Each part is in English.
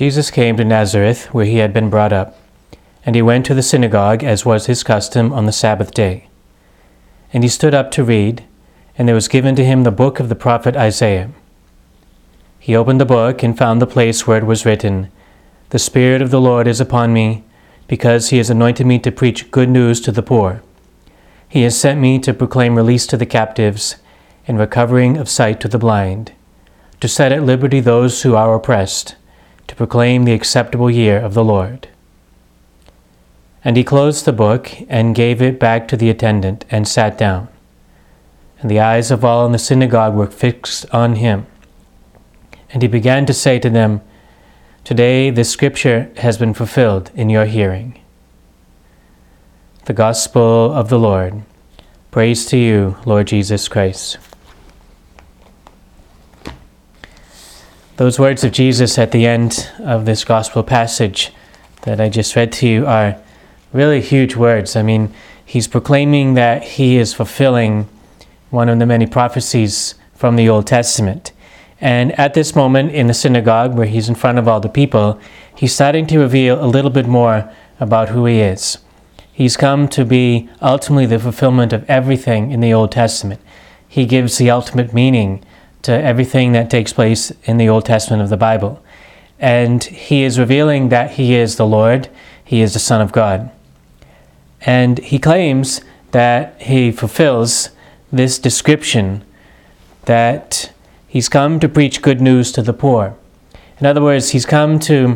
Jesus came to Nazareth, where he had been brought up, and he went to the synagogue, as was his custom, on the Sabbath day. And he stood up to read, and there was given to him the book of the prophet Isaiah. He opened the book and found the place where it was written, "The Spirit of the Lord is upon me, because he has anointed me to preach good news to the poor. He has sent me to proclaim release to the captives and recovering of sight to the blind, to set at liberty those who are oppressed, to proclaim the acceptable year of the Lord." And he closed the book and gave it back to the attendant and sat down. And the eyes of all in the synagogue were fixed on him. And he began to say to them, "Today this scripture has been fulfilled in your hearing." The Gospel of the Lord. Praise to you, Lord Jesus Christ. Those words of Jesus at the end of this Gospel passage that I just read to you are really huge words. I mean, he's proclaiming that he is fulfilling one of the many prophecies from the Old Testament. And at this moment in the synagogue, where he's in front of all the people, he's starting to reveal a little bit more about who he is. He's come to be ultimately the fulfillment of everything in the Old Testament. He gives the ultimate meaning to everything that takes place in the Old Testament of the Bible. And he is revealing that he is the Lord, he is the Son of God. And he claims that he fulfills this description that he's come to preach good news to the poor. In other words, he's come to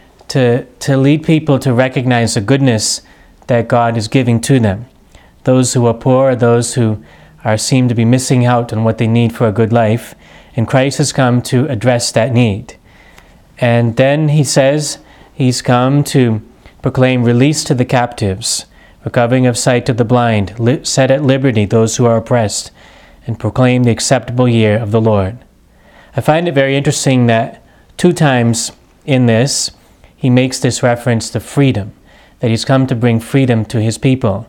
lead people to recognize the goodness that God is giving to them. Those who are poor, those who are seem to be missing out on what they need for a good life, and Christ has come to address that need. And then he says he's come to proclaim release to the captives, recovering of sight to the blind, set at liberty those who are oppressed, and proclaim the acceptable year of the Lord. I find it very interesting that 2 times in this, he makes this reference to freedom, that he's come to bring freedom to his people,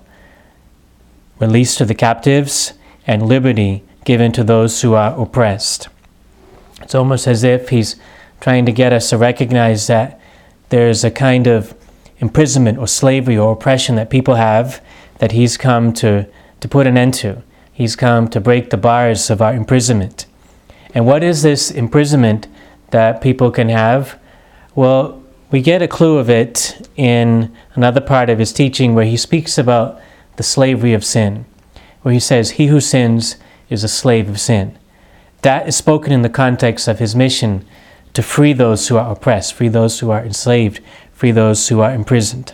release to the captives, and liberty given to those who are oppressed. It's almost as if he's trying to get us to recognize that there's a kind of imprisonment or slavery or oppression that people have that he's come to put an end to. He's come to break the bars of our imprisonment. And what is this imprisonment that people can have? Well, we get a clue of it in another part of his teaching where he speaks about the slavery of sin, where he says, "He who sins is a slave of sin." That is spoken in the context of his mission to free those who are oppressed, free those who are enslaved, free those who are imprisoned.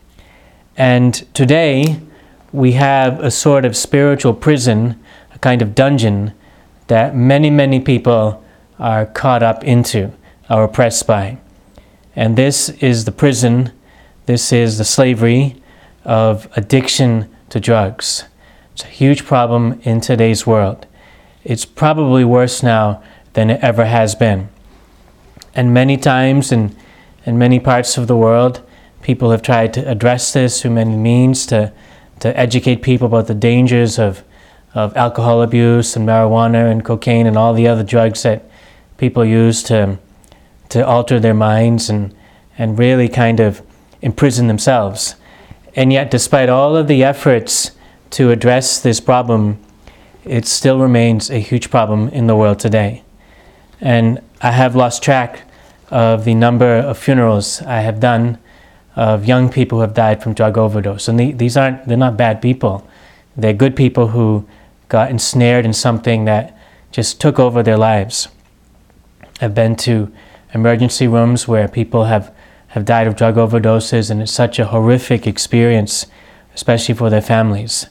And today, we have a sort of spiritual prison, a kind of dungeon that many, many people are caught up into, are oppressed by. And this is the prison, this is the slavery of addiction to drugs. It's a huge problem in today's world. It's probably worse now than it ever has been. And many times in many parts of the world, people have tried to address this through many means to educate people about the dangers of alcohol abuse and marijuana and cocaine and all the other drugs that people use to alter their minds and really kind of imprison themselves. And yet, despite all of the efforts to address this problem, it still remains a huge problem in the world today. And I have lost track of the number of funerals I have done of young people who have died from drug overdose. And they're not bad people. They're good people who got ensnared in something that just took over their lives. I've been to emergency rooms where people have died of drug overdoses, and it's such a horrific experience, especially for their families.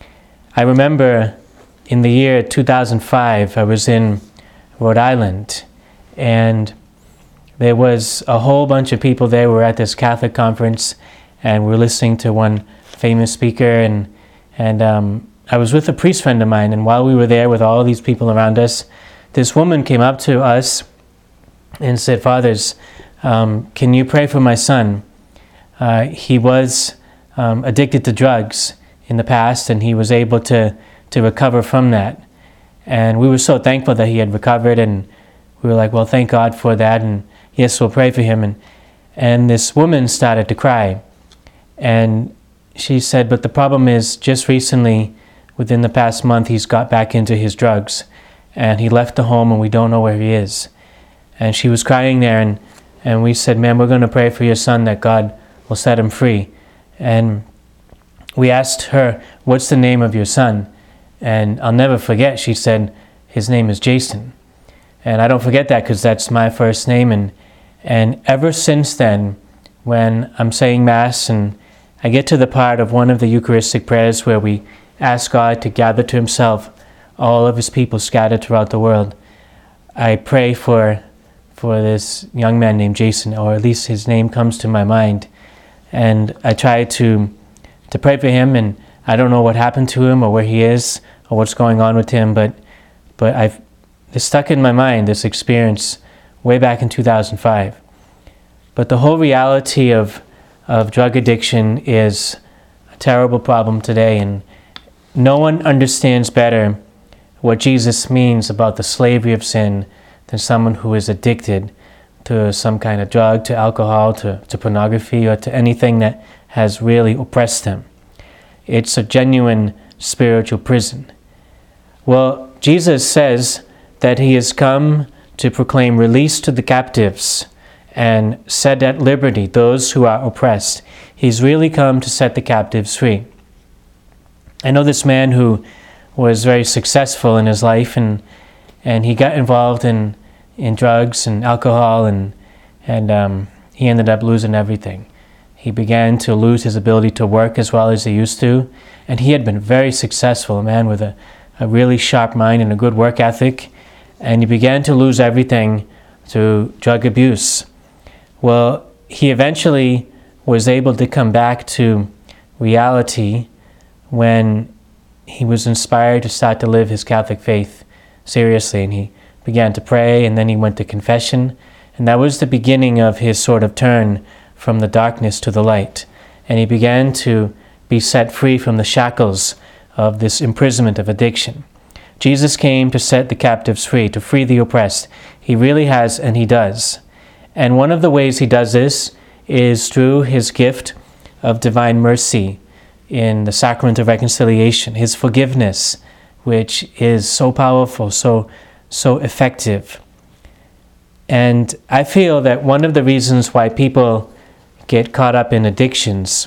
I remember in the year 2005, I was in Rhode Island, and there was a whole bunch of people there. We were at this Catholic conference, and we were listening to one famous speaker, and I was with a priest friend of mine, and while we were there with all these people around us, this woman came up to us and said, "Fathers, can you pray for my son? He was addicted to drugs in the past, and he was able to recover from that." And we were so thankful that he had recovered, and we were like, well, thank God for that. And yes, we'll pray for him. And this woman started to cry. And she said, but the problem is, just recently, within the past month, he's got back into his drugs. And he left the home and we don't know where he is. And she was crying there, and we said, ma'am, we're going to pray for your son that God will set him free. And we asked her, what's the name of your son? And I'll never forget, she said, his name is Jason. And I don't forget that because that's my first name. And ever since then, when I'm saying Mass and I get to the part of one of the Eucharistic prayers where we ask God to gather to himself all of his people scattered throughout the world, I pray for this young man named Jason, or at least his name comes to my mind. And I try to pray for him, and I don't know what happened to him or where he is or what's going on with him, but it's stuck in my mind, this experience way back in 2005. But the whole reality of drug addiction is a terrible problem today, and no one understands better what Jesus means about the slavery of sin than someone who is addicted to some kind of drug, to alcohol, to pornography, or to anything that has really oppressed them. It's a genuine spiritual prison. Well, Jesus says that he has come to proclaim release to the captives and set at liberty those who are oppressed. He's really come to set the captives free. I know this man who was very successful in his life, and he got involved in drugs and alcohol, and he ended up losing everything. He began to lose his ability to work as well as he used to, and he had been very successful, a man with a really sharp mind and a good work ethic, and he began to lose everything to drug abuse. Well, he eventually was able to come back to reality when he was inspired to start to live his Catholic faith seriously, and he began to pray, and then he went to confession, and that was the beginning of his sort of turn from the darkness to the light. And he began to be set free from the shackles of this imprisonment of addiction. Jesus came to set the captives free, to free the oppressed. He really has, and he does. And one of the ways he does this is through his gift of divine mercy in the sacrament of reconciliation, his forgiveness, which is so powerful, so effective. And I feel that one of the reasons why people get caught up in addictions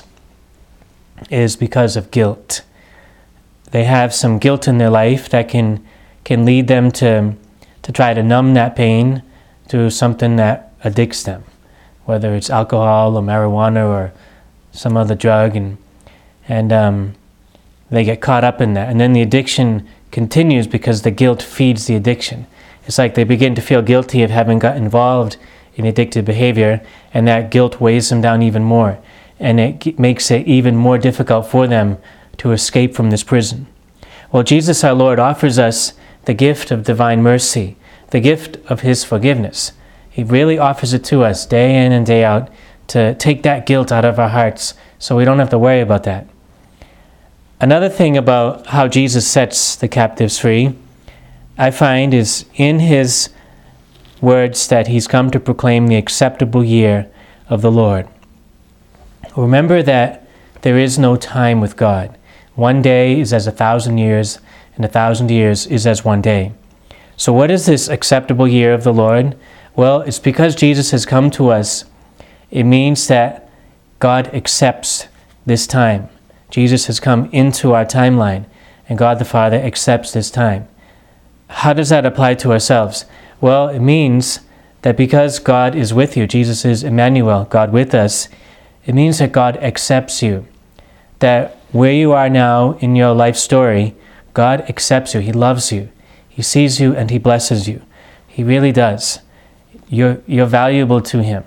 is because of guilt. They have some guilt in their life that can lead them to try to numb that pain through something that addicts them, whether it's alcohol or marijuana or some other drug, and they get caught up in that. And then the addiction continues because the guilt feeds the addiction. It's like they begin to feel guilty of having got involved in addictive behavior, and that guilt weighs them down even more. And it makes it even more difficult for them to escape from this prison. Well, Jesus our Lord offers us the gift of divine mercy, the gift of his forgiveness. He really offers it to us day in and day out to take that guilt out of our hearts so we don't have to worry about that. Another thing about how Jesus sets the captives free, I find, is in his words that he's come to proclaim the acceptable year of the Lord. Remember that there is no time with God. One day is as 1,000 years, and 1,000 years is as one day. So what is this acceptable year of the Lord? Well, it's because Jesus has come to us. It means that God accepts this time. Jesus has come into our timeline, and God the Father accepts this time. How does that apply to ourselves? Well, it means that because God is with you, Jesus is Emmanuel, God with us, it means that God accepts you. That where you are now in your life story, God accepts you. He loves you. He sees you and he blesses you. He really does. You're valuable to him.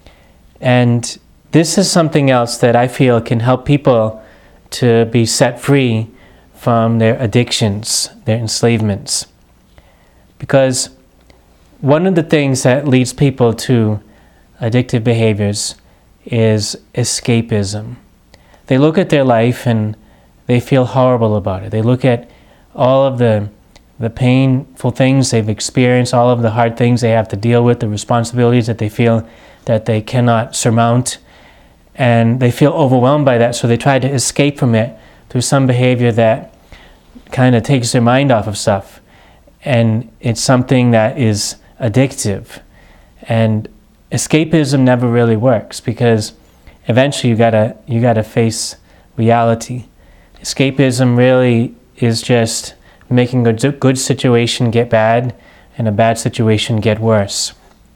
And this is something else that I feel can help people to be set free from their addictions, their enslavements. Because one of the things that leads people to addictive behaviors is escapism. They look at their life and they feel horrible about it. They look at all of the the painful things they've experienced, all of the hard things they have to deal with, the responsibilities that they feel that they cannot surmount, and they feel overwhelmed by that, so they try to escape from it through some behavior that kind of takes their mind off of stuff. And it's something that is addictive. And escapism never really works, because eventually you gotta face reality. Escapism really is just making a good situation get bad and a bad situation get worse.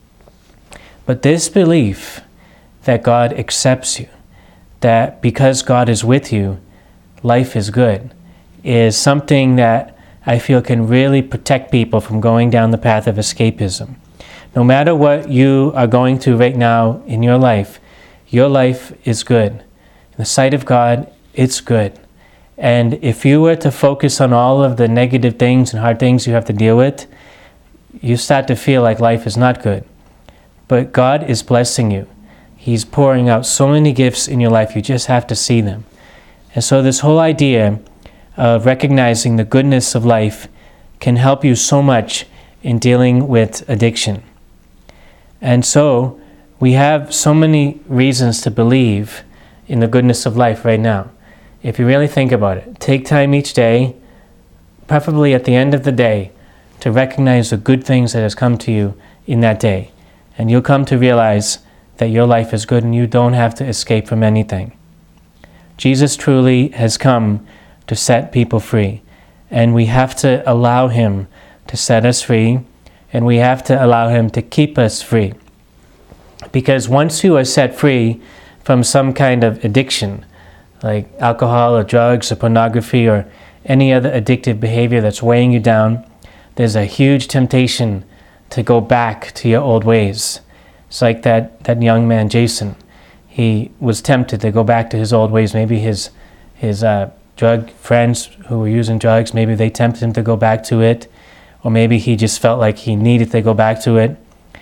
But this belief that God accepts you, that because God is with you, life is good, is something that I feel can really protect people from going down the path of escapism. No matter what you are going through right now in your life is good. In the sight of God, it's good. And if you were to focus on all of the negative things and hard things you have to deal with, you start to feel like life is not good. But God is blessing you. He's pouring out so many gifts in your life, you just have to see them. And so this whole idea of recognizing the goodness of life can help you so much in dealing with addiction. And so we have so many reasons to believe in the goodness of life right now. If you really think about it, take time each day, preferably at the end of the day, to recognize the good things that has come to you in that day. And you'll come to realize that your life is good and you don't have to escape from anything. Jesus truly has come to set people free. And we have to allow Him to set us free, and we have to allow Him to keep us free. Because once you are set free from some kind of addiction, like alcohol or drugs or pornography or any other addictive behavior that's weighing you down, there's a huge temptation to go back to your old ways. It's like that young man, Jason. He was tempted to go back to his old ways. Maybe his drug friends who were using drugs, maybe they tempted him to go back to it, or maybe he just felt like he needed to go back to it.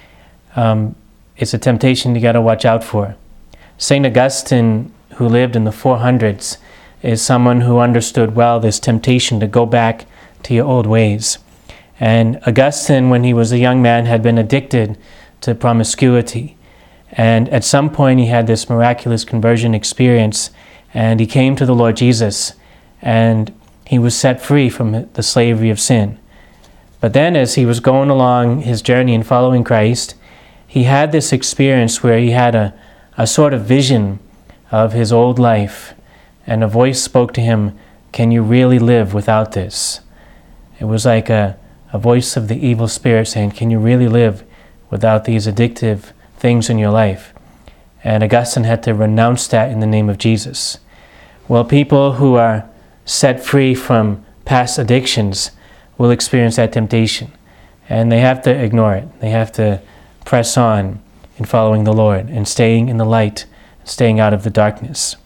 It's a temptation you got to watch out for. St. Augustine, who lived in the 400s, is someone who understood well this temptation to go back to your old ways. And Augustine, when he was a young man, had been addicted to promiscuity. And at some point he had this miraculous conversion experience, and he came to the Lord Jesus, and he was set free from the slavery of sin. But then as he was going along his journey in following Christ, he had this experience where he had a sort of vision of his old life, and a voice spoke to him, "Can you really live without this?" It was like a voice of the evil spirit saying, "Can you really live without these addictive things in your life?" And Augustine had to renounce that in the name of Jesus. Well, people who are set free from past addictions will experience that temptation, and they have to ignore it. They have to press on in following the Lord and staying in the light, staying out of the darkness.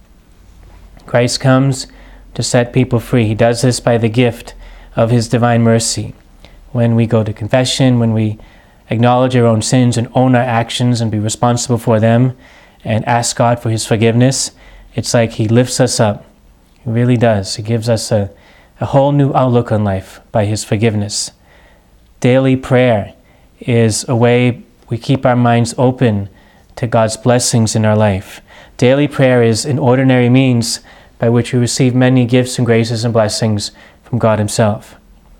Christ comes to set people free. He does this by the gift of His divine mercy. When we go to confession, when we acknowledge our own sins and own our actions and be responsible for them and ask God for His forgiveness, it's like He lifts us up. He really does. He gives us a whole new outlook on life by His forgiveness. Daily prayer is a way we keep our minds open to God's blessings in our life. Daily prayer is an ordinary means by which we receive many gifts and graces and blessings from God Himself.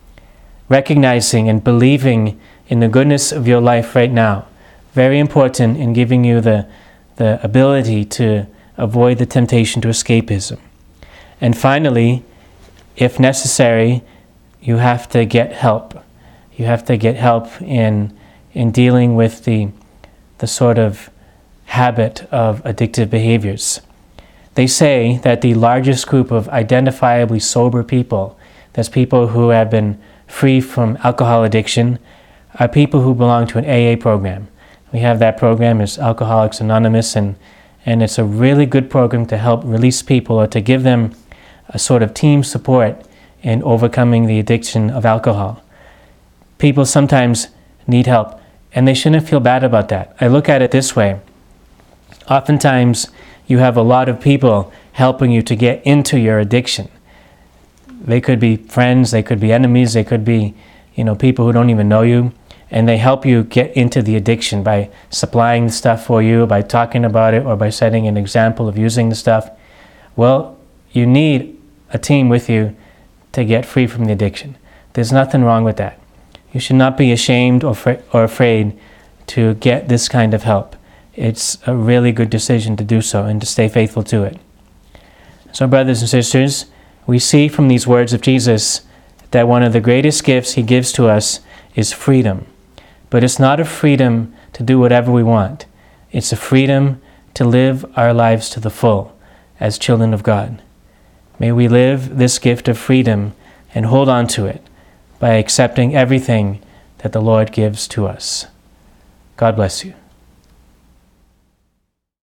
Recognizing and believing in the goodness of your life right now, very important in giving you the ability to avoid the temptation to escapism. And finally, if necessary, you have to get help. You have to get help in dealing with the sort of habit of addictive behaviors. They say that the largest group of identifiably sober people, that's people who have been free from alcohol addiction, are people who belong to an AA program. We have that program, it's Alcoholics Anonymous, and it's a really good program to help release people or to give them a sort of team support in overcoming the addiction of alcohol. People sometimes need help, and they shouldn't feel bad about that. I look at it this way. Oftentimes, you have a lot of people helping you to get into your addiction. They could be friends, they could be enemies, they could be, people who don't even know you, and they help you get into the addiction by supplying the stuff for you, by talking about it, or by setting an example of using the stuff. Well, you need a team with you to get free from the addiction. There's nothing wrong with that. You should not be ashamed or afraid to get this kind of help. It's a really good decision to do so and to stay faithful to it. So, brothers and sisters, we see from these words of Jesus that one of the greatest gifts he gives to us is freedom. But it's not a freedom to do whatever we want. It's a freedom to live our lives to the full as children of God. May we live this gift of freedom and hold on to it by accepting everything that the Lord gives to us. God bless you.